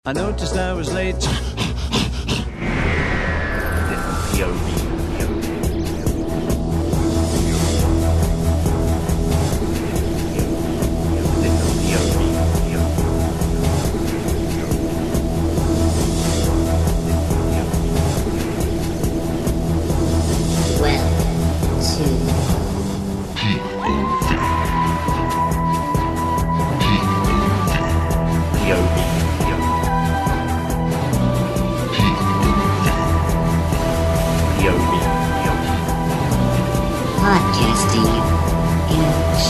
I noticed I was late. Podcasting in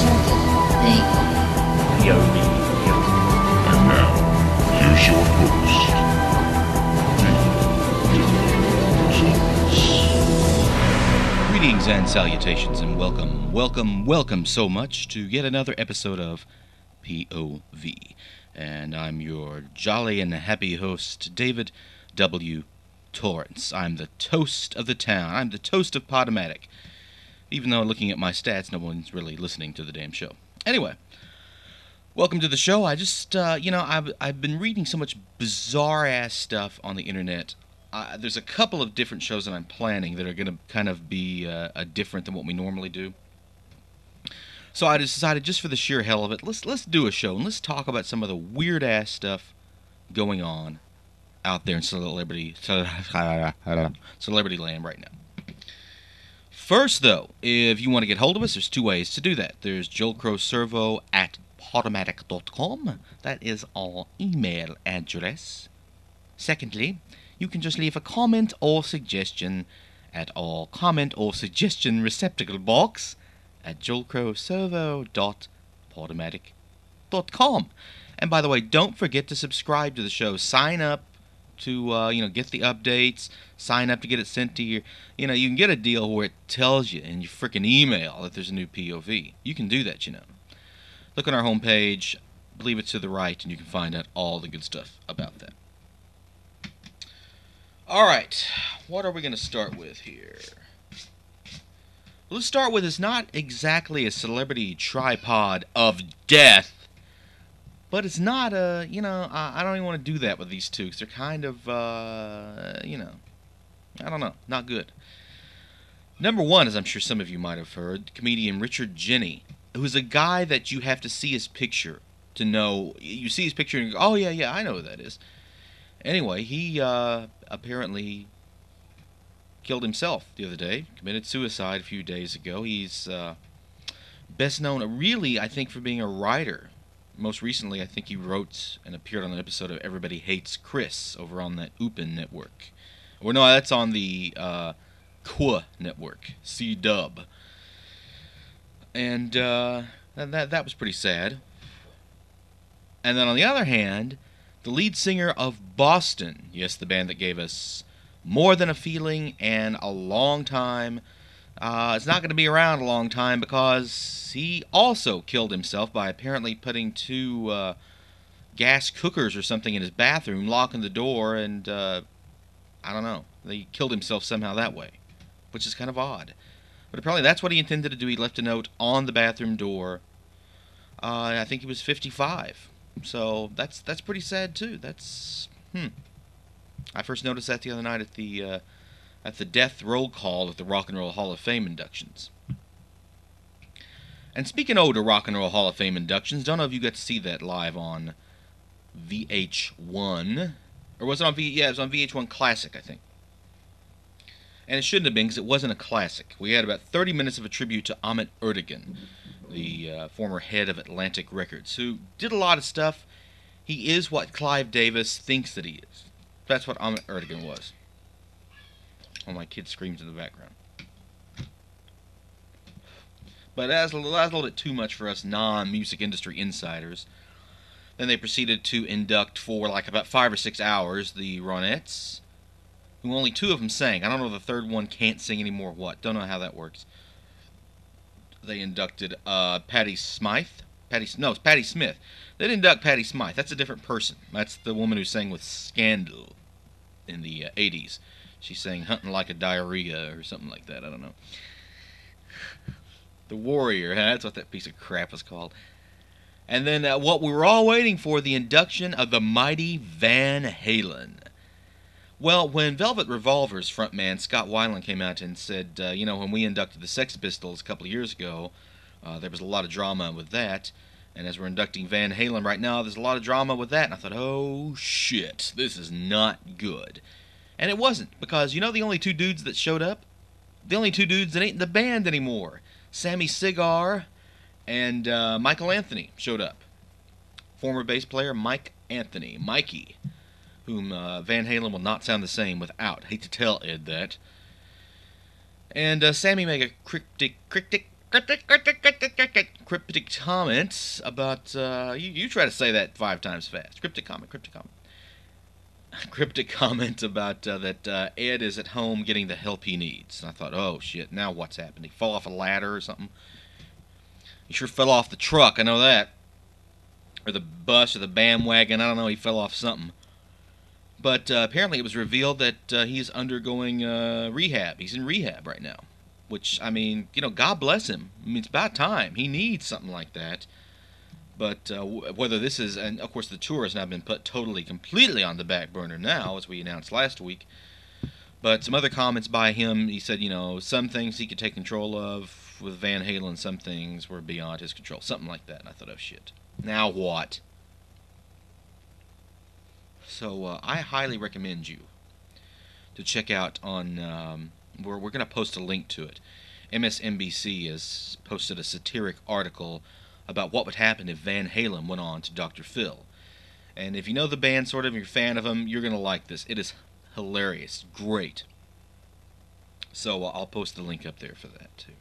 And now, here's your host, Greetings and salutations and welcome so much to yet another episode of POV. And I'm your jolly and happy host, David W. Torrance. I'm the toast of the town. I'm the toast of Podomatic. Even though looking at my stats, no one's really listening to the damn show. Anyway, welcome to the show. I just, I've been reading so much bizarre-ass stuff on the internet. There's a couple of different shows that I'm planning that are going to kind of be different than what we normally do. So I decided, just for the sheer hell of it, let's do a show and let's talk about some of the weird-ass stuff going on out there in celebrity land right now. First, though, if you want to get hold of us, there's two ways to do that. There's Joel Crow Servo at Podomatic.com. That is our email address. Secondly, you can just leave a comment or suggestion at our comment or suggestion receptacle box at joelcrowservo.podomatic.com. And by the way, don't forget to subscribe to the show. Sign up to get the updates, sign up to get it sent to you. You can get a deal where it tells you in your freaking email that there's a new POV. You can do that, Look on our homepage, I believe it's to the right, and you can find out all the good stuff about that. Alright, what are we going to start with here? Let's start with, it's not exactly a celebrity tripod of death, but it's not I don't even want to do that with these two, because they're kind of, I don't know, not good. Number one, as I'm sure some of you might have heard, comedian Richard Jeni, who's a guy that you have to see his picture to know. You see his picture and you go, oh, yeah, I know who that is. Anyway, he apparently killed himself the other day, committed suicide a few days ago. He's best known, really, I think, for being a writer. Most recently, I think he wrote and appeared on an episode of Everybody Hates Chris over on that UPN network. Or no, that's on the KWA network, C-Dub. And that was pretty sad. And then on the other hand, the lead singer of Boston, yes, the band that gave us More Than a Feeling and A Long Time, it's not going to be around a long time because he also killed himself by apparently putting two gas cookers or something in his bathroom, locking the door, and I don't know. He killed himself somehow that way, which is kind of odd. But apparently that's what he intended to do. He left a note on the bathroom door. I think he was 55. So that's pretty sad too. That's I first noticed that the other night at the death roll call at the Rock and Roll Hall of Fame inductions. And speaking of the Rock and Roll Hall of Fame inductions, don't know if you got to see that live on VH1, or was it on it was on VH1 Classic, I think. And it shouldn't have been, because it wasn't a classic. We had about 30 minutes of a tribute to Ahmet Ertegun, the former head of Atlantic Records, who did a lot of stuff. He is what Clive Davis thinks that he is. That's what Ahmet Ertegun was. Oh, my kid screams in the background. But that's a little bit too much for us non-music industry insiders. Then they proceeded to induct for like about 5 or 6 hours the Ronettes, who only two of them sang. I don't know if the third one can't sing anymore. What? Don't know how that works. They inducted Patti Smith. It's Patti Smith. They didn't induct Patti Smith. That's a different person. That's the woman who sang with Scandal in the 80s. She sang Hunting Like a Diarrhea or something like that. I don't know. The Warrior. That's what that piece of crap was called. And then what we were all waiting for, the induction of the mighty Van Halen. Well, when Velvet Revolver's frontman Scott Weiland came out and said, when we inducted the Sex Pistols a couple of years ago, there was a lot of drama with that. And as we're inducting Van Halen right now, there's a lot of drama with that. And I thought, oh shit, this is not good. And it wasn't, because the only two dudes that showed up? The only two dudes that ain't in the band anymore. Sammy Cigar and Michael Anthony showed up. Former bass player Mike Anthony, Mikey, whom Van Halen will not sound the same without. Hate to tell Ed that. And Sammy made a cryptic comment about, you try to say that 5 times fast. Cryptic comment. Cryptic comment about that Ed is at home getting the help he needs. And I thought, oh shit, now what's happened? He fell off a ladder or something? He sure fell off the truck, I know that. Or the bus or the bandwagon, I don't know, he fell off something. But apparently it was revealed that he's undergoing rehab. He's in rehab right now. Which, God bless him. It's about time. He needs something like that. But whether this is, and of course the tour has now been put completely on the back burner now, as we announced last week. But some other comments by him, he said, some things he could take control of with Van Halen, some things were beyond his control. Something like that. And I thought, oh shit. Now what? So I highly recommend you to check out on, we're going to post a link to it. MSNBC has posted a satiric article about what would happen if Van Halen went on to Dr. Phil. And if you know the band, sort of, you're a fan of them, you're going to like this. It is hilarious. Great. So I'll post the link up there for that, too.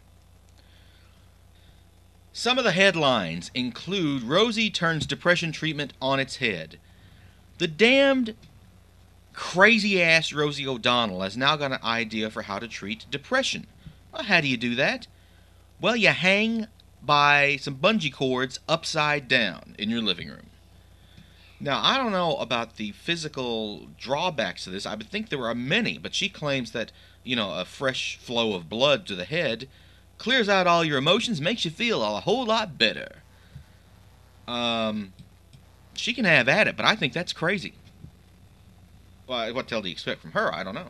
Some of the headlines include Rosie turns depression treatment on its head. The damned crazy-ass Rosie O'Donnell has now got an idea for how to treat depression. Well, how do you do that? Well, you hang by some bungee cords upside down in your living room. Now, I don't know about the physical drawbacks of this. I would think there are many, but she claims that, a fresh flow of blood to the head clears out all your emotions, makes you feel a whole lot better. She can have at it, but I think that's crazy. Well, what the hell do you expect from her? I don't know.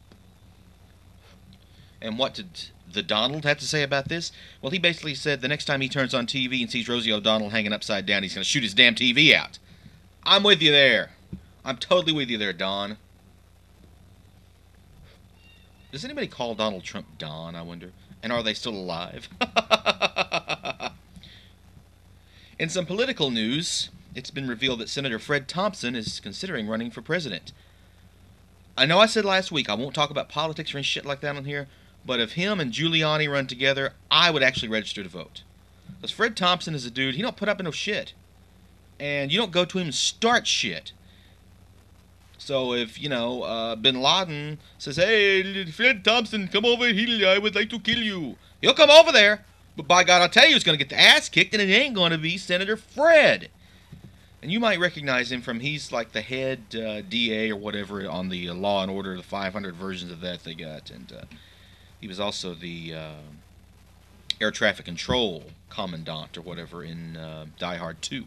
And what did the Donald have to say about this? Well, he basically said the next time he turns on TV and sees Rosie O'Donnell hanging upside down, he's going to shoot his damn TV out. I'm with you there. I'm totally with you there, Don. Does anybody call Donald Trump Don, I wonder? And are they still alive? In some political news, it's been revealed that Senator Fred Thompson is considering running for president. I know I said last week I won't talk about politics or any shit like that on here, but if him and Giuliani run together, I would actually register to vote. Because Fred Thompson is a dude, he don't put up with no shit. And you don't go to him and start shit. So if, Bin Laden says, hey, Fred Thompson, come over here, I would like to kill you. He'll come over there. But by God, I'll tell you, he's going to get the ass kicked, and it ain't going to be Senator Fred. And you might recognize him from, he's like the head DA or whatever on the Law & Order, the 500 versions of that they got. And he was also the air traffic control commandant or whatever in Die Hard 2.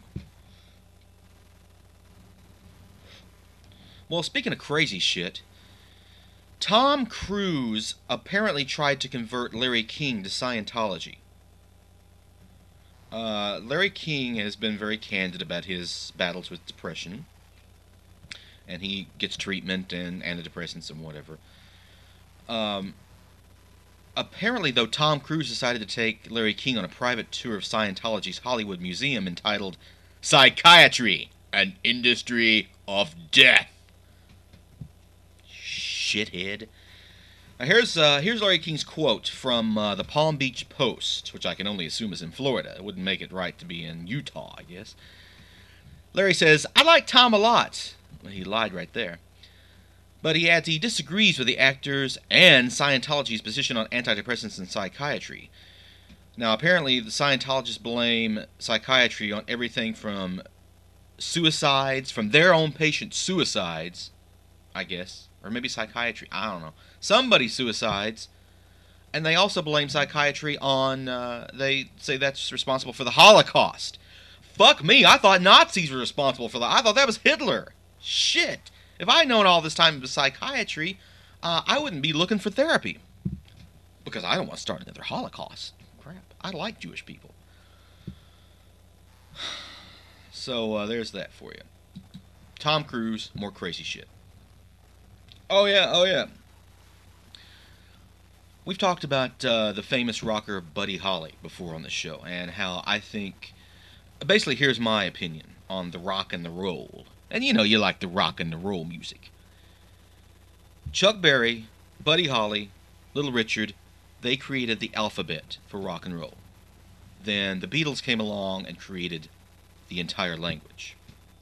Well, speaking of crazy shit, Tom Cruise apparently tried to convert Larry King to Scientology. Larry King has been very candid about his battles with depression, and he gets treatment and antidepressants and whatever. Apparently, though, Tom Cruise decided to take Larry King on a private tour of Scientology's Hollywood Museum entitled Psychiatry, an Industry of Death. Shithead. Now here's Larry King's quote from the Palm Beach Post, which I can only assume is in Florida. It wouldn't make it right to be in Utah, I guess. Larry says, I like Tom a lot. Well, he lied right there. But he adds he disagrees with the actors and Scientology's position on antidepressants and psychiatry. Now, apparently, the Scientologists blame psychiatry on everything from suicides, from their own patient suicides, I guess. Or maybe psychiatry, I don't know. Somebody's suicides. And they also blame psychiatry on, they say that's responsible for the Holocaust. Fuck me, I thought Nazis were responsible for that. I thought that was Hitler. Shit. If I had known all this time about psychiatry, I wouldn't be looking for therapy. Because I don't want to start another Holocaust. Crap, I like Jewish people. So, there's that for you. Tom Cruise, more crazy shit. Oh yeah. We've talked about the famous rocker Buddy Holly before on the show, and how I think... Basically, here's my opinion on the rock and the roll. And you know you like the rock and the roll music. Chuck Berry, Buddy Holly, Little Richard, they created the alphabet for rock and roll. Then the Beatles came along and created the entire language.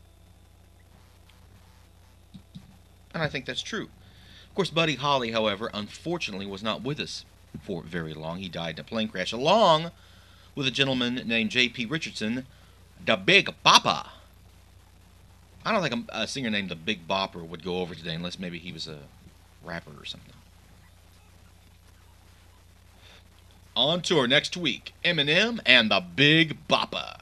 And I think that's true. Of course, Buddy Holly, however, unfortunately was not with us for very long. He died in a plane crash along with a gentleman named J.P. Richardson, the Big Bopper. I don't think a singer named the Big Bopper would go over today unless maybe he was a rapper or something. On tour next week, Eminem and the Big Bopper.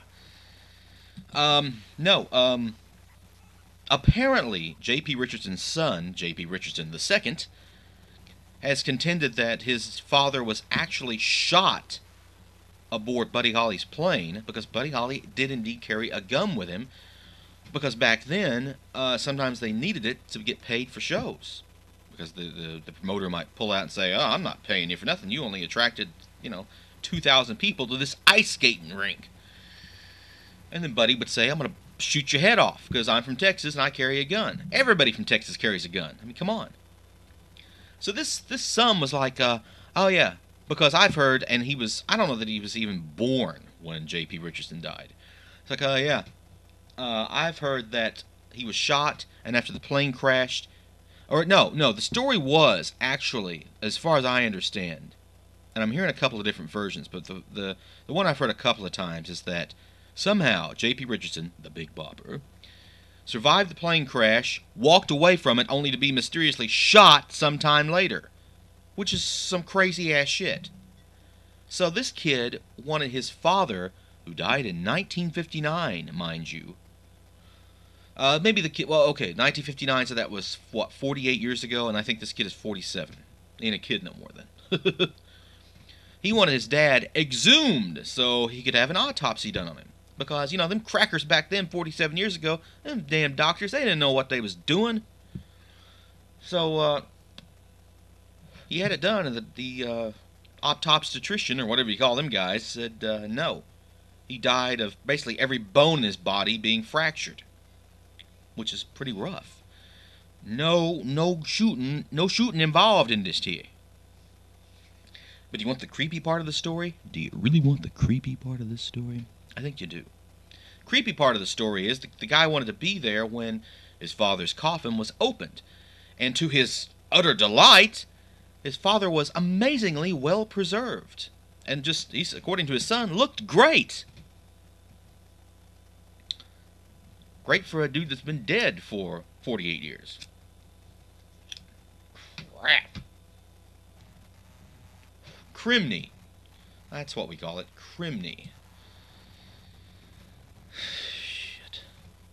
Apparently, J.P. Richardson's son, J.P. Richardson II, has contended that his father was actually shot aboard Buddy Holly's plane because Buddy Holly did indeed carry a gun with him, because back then, sometimes they needed it to get paid for shows. Because the promoter might pull out and say, oh, I'm not paying you for nothing. You only attracted, 2,000 people to this ice skating rink. And then Buddy would say, I'm going to shoot your head off because I'm from Texas and I carry a gun. Everybody from Texas carries a gun. I mean, come on. So this son was like, oh yeah, because I've heard, and I don't know that he was even born when J.P. Richardson died. It's like, oh yeah, I've heard that he was shot, and after the plane crashed, or no, the story was actually, as far as I understand, and I'm hearing a couple of different versions, but the one I've heard a couple of times is that somehow J.P. Richardson, the Big Bopper, survived the plane crash, walked away from it only to be mysteriously shot sometime later, which is some crazy-ass shit. So this kid wanted his father, who died in 1959, mind you. Maybe the kid, 1959, so that was, 48 years ago, and I think this kid is 47. Ain't a kid no more then. He wanted his dad exhumed so he could have an autopsy done on him. Because, them crackers back then, 47 years ago, them damn doctors, they didn't know what they was doing. So, he had it done, and the autopsiatrician, or whatever you call them guys, said no. He died of basically every bone in his body being fractured. Which is pretty rough. No shooting involved in this here. But do you want the creepy part of the story? Do you really want the creepy part of this story? I think you do. Creepy part of the story is the guy wanted to be there when his father's coffin was opened. And to his utter delight, his father was amazingly well preserved. And he's, according to his son, looked great. Great for a dude that's been dead for 48 years. Crap. Criminy. That's what we call it. Criminy. Shit.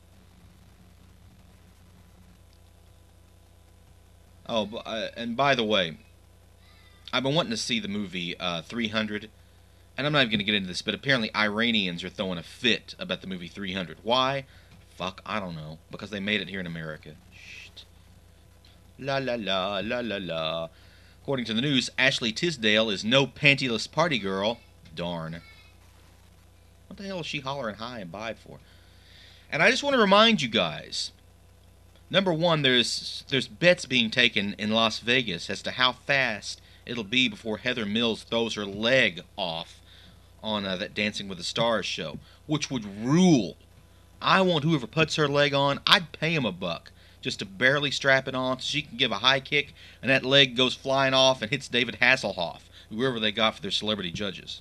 Oh, and by the way, I've been wanting to see the movie 300, and I'm not even going to get into this, but apparently Iranians are throwing a fit about the movie 300. Why? Fuck, I don't know. Because they made it here in America. Shit. La la la, la la la. According to the news, Ashley Tisdale is no pantyless party girl. Darn. What the hell is she hollering high and by for? And I just want to remind you guys, number one, there's bets being taken in Las Vegas as to how fast it'll be before Heather Mills throws her leg off on that Dancing with the Stars show, which would rule. I want whoever puts her leg on, I'd pay him $1 just to barely strap it on so she can give a high kick and that leg goes flying off and hits David Hasselhoff, whoever they got for their celebrity judges.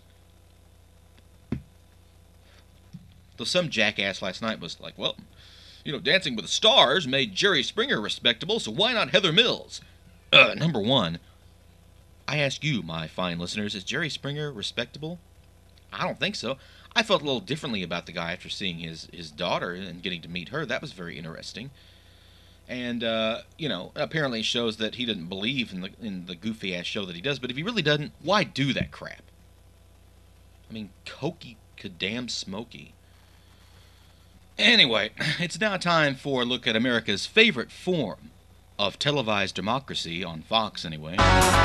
Though some jackass last night was like, well, Dancing with the Stars made Jerry Springer respectable, so why not Heather Mills? Number one, I ask you, my fine listeners, is Jerry Springer respectable? I don't think so. I felt a little differently about the guy after seeing his daughter and getting to meet her. That was very interesting. And apparently it shows that he doesn't believe in the goofy ass show that he does. But if he really doesn't, why do that crap? I mean, Cokey damn smoky. Anyway, it's now time for a look at America's favorite form of televised democracy on Fox, anyway.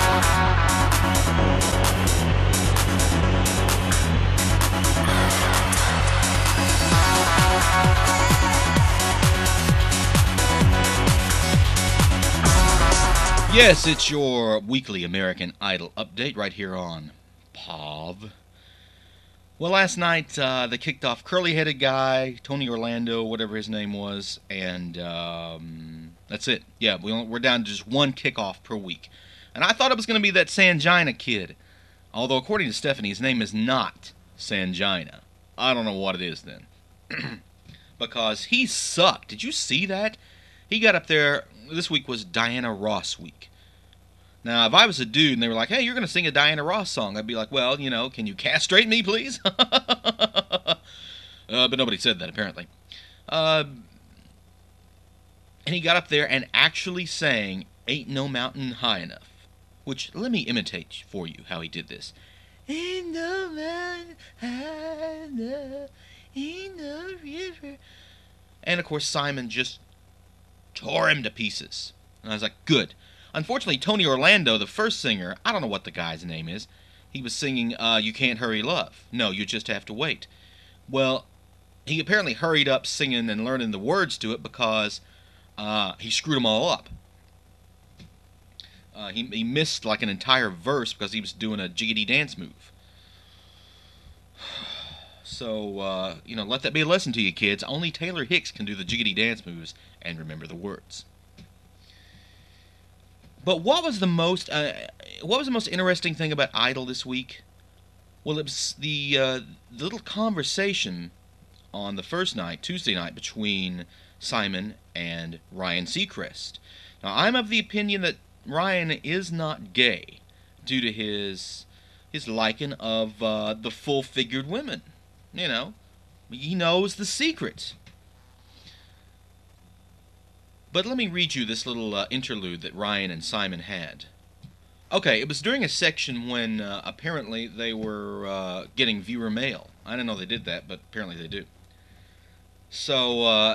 Yes, it's your weekly American Idol update right here on POV. Well, last night they kicked off curly-headed guy, Tony Orlando, whatever his name was, and that's it. Yeah, we're down to just one kickoff per week. And I thought it was going to be that Sangina kid. Although, according to Stephanie, his name is not Sangina. I don't know what it is then. Because he sucked. Did you see that? He got up there. This week was Diana Ross week. Now, if I was a dude and they were like, hey, you're going to sing a Diana Ross song, I'd be like, well, can you castrate me, please? But nobody said that, apparently. And he got up there and actually sang Ain't No Mountain High Enough. Which, let me imitate for you how he did this. Ain't no mountain high enough, ain't no river. And, of course, Simon just tore him to pieces. And I was like, good. Unfortunately, Tony Orlando, the first singer, I don't know what the guy's name is, he was singing You Can't Hurry Love. No, You Just Have to Wait. Well, he apparently hurried up singing and learning the words to it because he screwed them all up. He missed like an entire verse because he was doing a jiggity dance move. So, let that be a lesson to you kids. Only Taylor Hicks can do the jiggity dance moves and remember the words. But what was the most interesting thing about Idol this week? Well, it was the little conversation on the first night, Tuesday night, between Simon and Ryan Seacrest. Now, I'm of the opinion that Ryan is not gay due to his liking of the full-figured women. He knows the secret. But let me read you this little interlude that Ryan and Simon had. Okay, it was during a section when apparently they were getting viewer mail. I didn't know they did that, but apparently they do. So,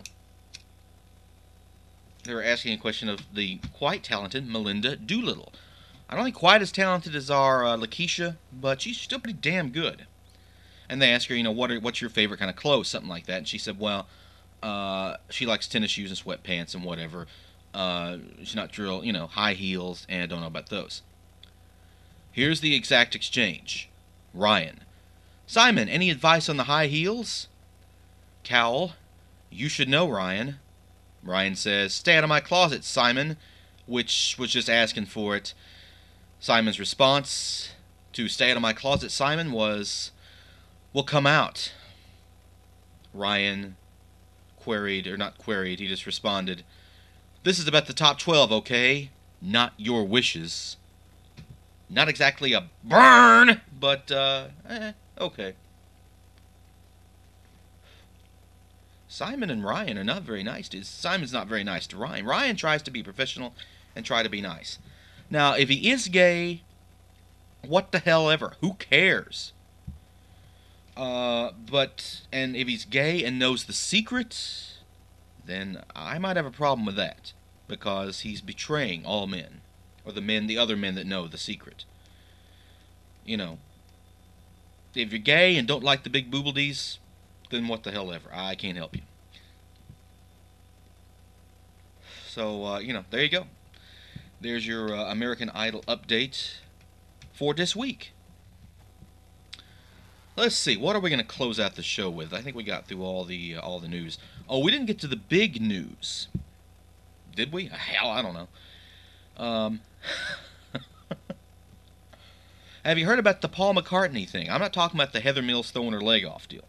they were asking a question of the quite talented Melinda Doolittle. I don't think quite as talented as our Lakeisha, but she's still pretty damn good. And they asked her, what's your favorite kind of clothes, something like that. And she said, well, she likes tennis shoes and sweatpants and whatever. She's not real, high heels, and I don't know about those. Here's the exact exchange. Ryan: Simon, any advice on the high heels? Cowell: you should know, Ryan. Ryan says, stay out of my closet, Simon, which was just asking for it. Simon's response to stay out of my closet, Simon, was, well, come out. Ryan he just responded, this is about the top 12, okay? Not your wishes. Not exactly a burn, but, okay. Simon and Ryan are not very nice. Simon's not very nice to Ryan. Ryan tries to be professional and try to be nice. Now, if he is gay, what the hell ever? Who cares? And if he's gay and knows the secret, then I might have a problem with that, because he's betraying all men, or the other men that know the secret. If you're gay and don't like the big boobledies, then what the hell ever. I can't help you. So, there you go. There's your American Idol update for this week. Let's see, what are we going to close out the show with? I think we got through all the news. Oh, we didn't get to the big news. Did we? Hell, I don't know. Have you heard about the Paul McCartney thing? I'm not talking about the Heather Mills throwing her leg off deal.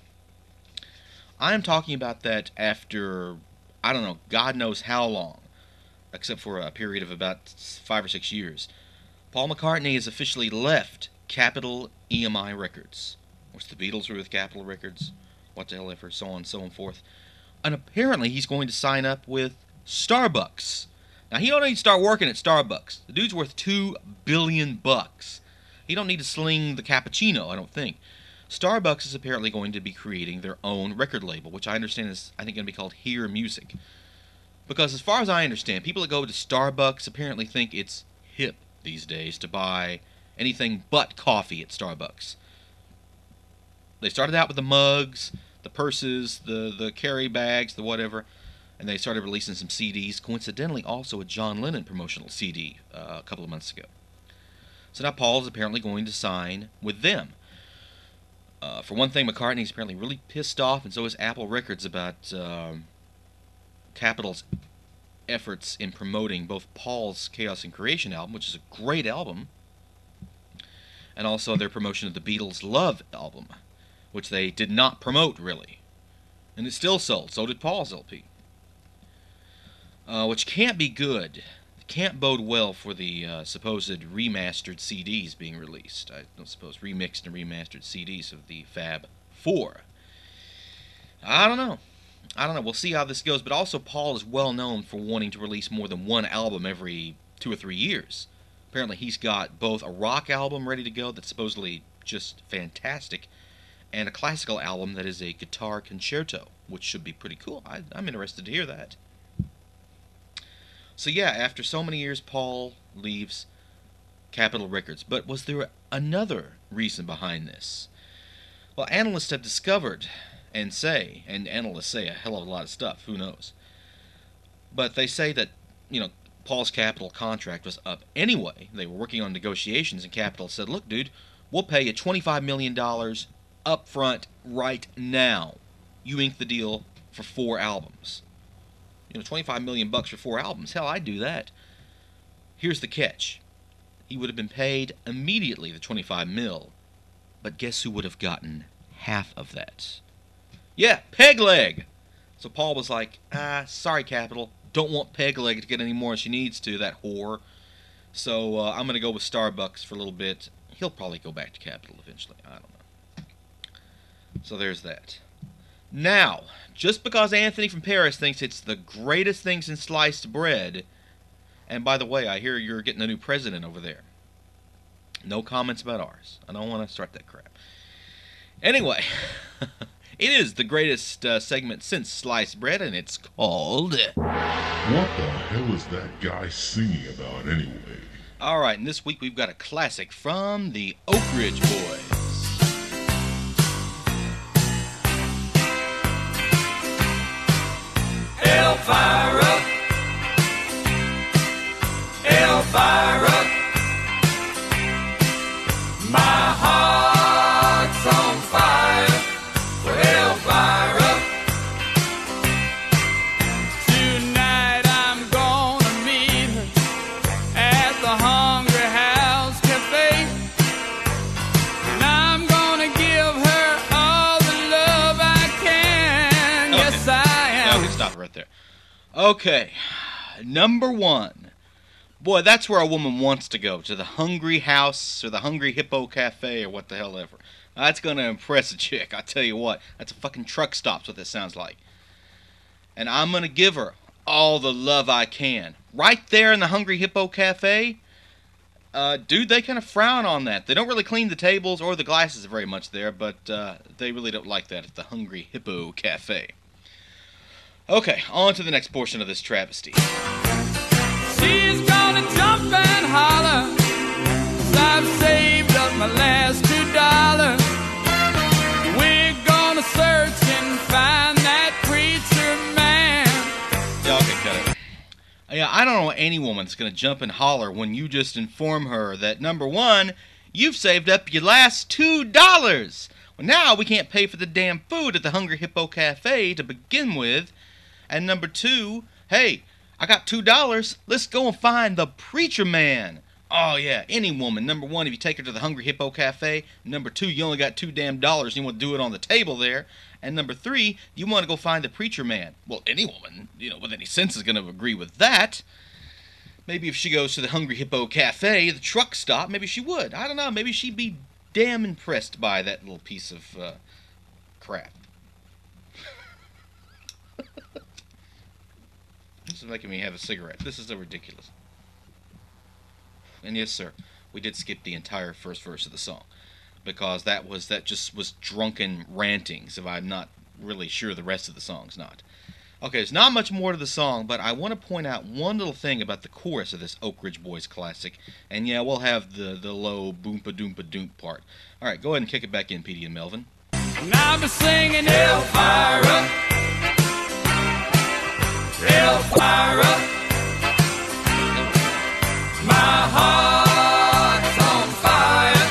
I'm talking about that after, I don't know, God knows how long, except for a period of about 5 or 6 years. Paul McCartney has officially left Capitol EMI Records. Which the Beatles were with Capitol Records. What the hell ever, so on and so forth. And apparently he's going to sign up with Starbucks. Now, he don't need to start working at Starbucks. The dude's worth $2 billion. He don't need to sling the cappuccino, I don't think. Starbucks is apparently going to be creating their own record label, which I understand is, I think, going to be called Hear Music. Because as far as I understand, people that go to Starbucks apparently think it's hip these days to buy anything but coffee at Starbucks. They started out with the mugs, the purses, the carry bags, the whatever, and they started releasing some CDs, coincidentally also a John Lennon promotional CD a couple of months ago. So now Paul is apparently going to sign with them. For one thing, McCartney's apparently really pissed off, and so is Apple Records, about Capitol's efforts in promoting both Paul's Chaos and Creation album, which is a great album, and also their promotion of the Beatles' Love album, which they did not promote, really. And it still sold. So did Paul's LP. Which can't be good. Can't bode well for the supposed remastered CDs being released. I don't suppose remixed and remastered CDs of the Fab Four. I don't know. We'll see how this goes. But also, Paul is well known for wanting to release more than one album every 2 or 3 years. Apparently, he's got both a rock album ready to go that's supposedly just fantastic, and a classical album that is a guitar concerto, which should be pretty cool. I'm interested to hear that. So yeah, after so many years, Paul leaves Capitol Records. But was there another reason behind this? Well, analysts have discovered and analysts say a hell of a lot of stuff, who knows. But they say that, Paul's Capitol contract was up anyway. They were working on negotiations, and Capitol said, look, dude, we'll pay you $25 million up front right now. You ink the deal for 4 albums. $25 million for 4 albums. Hell, I'd do that. Here's the catch. He would have been paid immediately the $25 million, but guess who would have gotten half of that? Yeah, Pegleg! So Paul was like, sorry, Capitol, don't want Pegleg to get any more than she needs to, that whore. So I'm going to go with Starbucks for a little bit. He'll probably go back to Capitol eventually. I don't know. So there's that. Now, just because Anthony from Paris thinks it's the greatest thing since sliced bread, and by the way, I hear you're getting a new president over there. No comments about ours. I don't want to start that crap. Anyway, it is the greatest segment since sliced bread, and it's called... What the hell is that guy singing about anyway? Alright, and this week we've got a classic from the Oak Ridge Boys. Elvira, Elvira, my heart's on fire for Elvira. Tonight I'm gonna meet her at the Hungry House Cafe, and I'm gonna give her all the love I can. Okay. Yes, I am. Okay, stop it right there. Okay, number 1. Boy, that's where a woman wants to go, to the Hungry House or the Hungry Hippo Cafe or what the hell ever. That's going to impress a chick, I tell you what. That's a fucking truck stop's what that sounds like. And I'm going to give her all the love I can. Right there in the Hungry Hippo Cafe, dude, they kind of frown on that. They don't really clean the tables or the glasses very much there, but they really don't like that at the Hungry Hippo Cafe. Okay, on to the next portion of this travesty. She's gonna jump and holler, 'cause I've saved up my last $2. We're gonna search and find that preacher man. Yeah, okay, cut it. Yeah, I don't know any woman that's gonna jump and holler when you just inform her that, number 1, you've saved up your last $2. Well, now we can't pay for the damn food at the Hungry Hippo Cafe to begin with. And number 2, hey, I got $2. Let's go and find the preacher man. Oh, yeah, any woman. Number 1, if you take her to the Hungry Hippo Cafe. Number 2, you only got $2 damn dollars. You want to do it on the table there. And number 3, you want to go find the preacher man. Well, any woman, with any sense is going to agree with that. Maybe if she goes to the Hungry Hippo Cafe, the truck stop, maybe she would. I don't know. Maybe she'd be damn impressed by that little piece of crap. This is making me have a cigarette. This is so ridiculous. And yes, sir, we did skip the entire first verse of the song because that just was drunken ranting. So I'm not really sure the rest of the song's not. Okay, there's not much more to the song, but I want to point out one little thing about the chorus of this Oak Ridge Boys classic. And yeah, we'll have the low boompa doompa doomp part. All right, go ahead and kick it back in, Petey and Melvin. And I've been singing Elvira, Elvira, my heart's on fire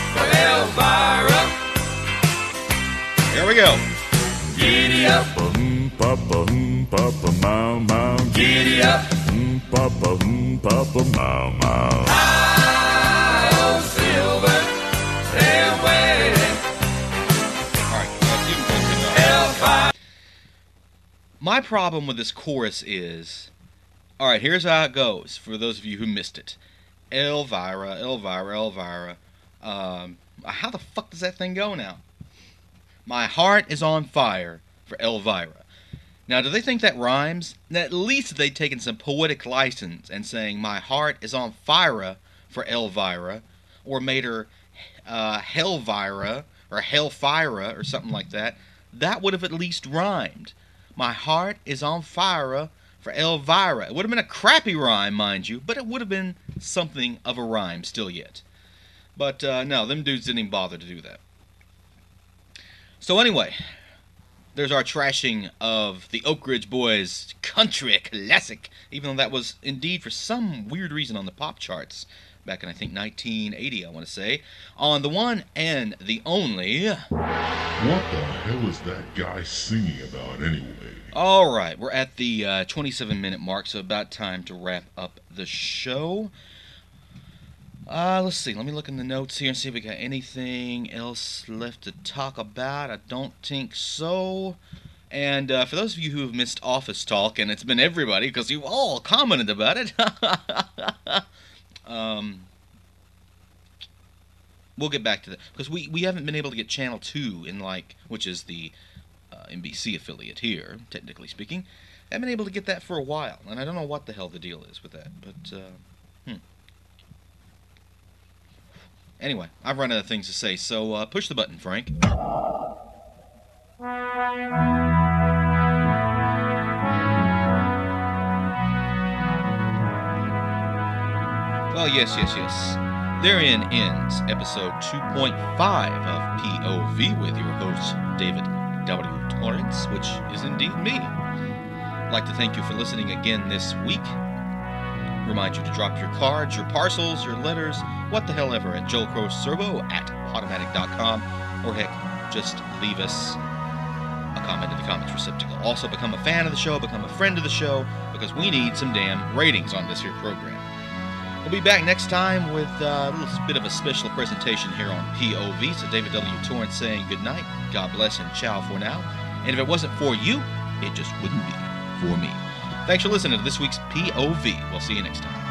for Elvira. Here we go. Giddy up, Papa, papa, mau, mau. giddy up, Papa, papa, mau, mau. high on silver, they're waiting. All right, you can continue. Elvira. My problem with this chorus is, all right, here's how it goes for those of you who missed it. Elvira, Elvira, Elvira. How the fuck does that thing go now? My heart is on fire for Elvira. Now, do they think that rhymes? At least they've taken some poetic license and saying my heart is on fire for Elvira, or made her Hellvira or Hellfira or something like that. That would have at least rhymed. My heart is on fire for Elvira. It would have been a crappy rhyme, mind you, but it would have been something of a rhyme still yet. But no, them dudes didn't even bother to do that. So anyway, there's our trashing of the Oak Ridge Boys country classic, even though that was indeed for some weird reason on the pop charts back in, I think, 1980, I want to say, on the one and the only... What the hell is that guy singing about anyway? All right, we're at the 27-minute mark, so about time to wrap up the show. Let's see. Let me look in the notes here and see if we got anything else left to talk about. I don't think so. And for those of you who have missed Office Talk, and it's been everybody because you've all commented about it, we'll get back to that because we haven't been able to get Channel 2 in which is the NBC affiliate here, technically speaking. I haven't been able to get that for a while, and I don't know what the hell the deal is with that, but Anyway, I've run out of things to say, so push the button, Frank. Well, yes. Therein ends episode 2.5 of POV with your host, David W. Torrance, which is indeed me. I'd like to thank you for listening again this week. Remind you to drop your cards, your parcels, your letters, what the hell ever at joelcrowservo@podomatic.com, or heck, just leave us a comment in the comments receptacle. Also, become a fan of the show, become a friend of the show, because we need some damn ratings on this here program. We'll be back next time with a little bit of a special presentation here on POV. So David W. Torrance saying good night, God bless, and ciao for now. And if it wasn't for you, it just wouldn't be for me. Thanks for listening to this week's POV. We'll see you next time.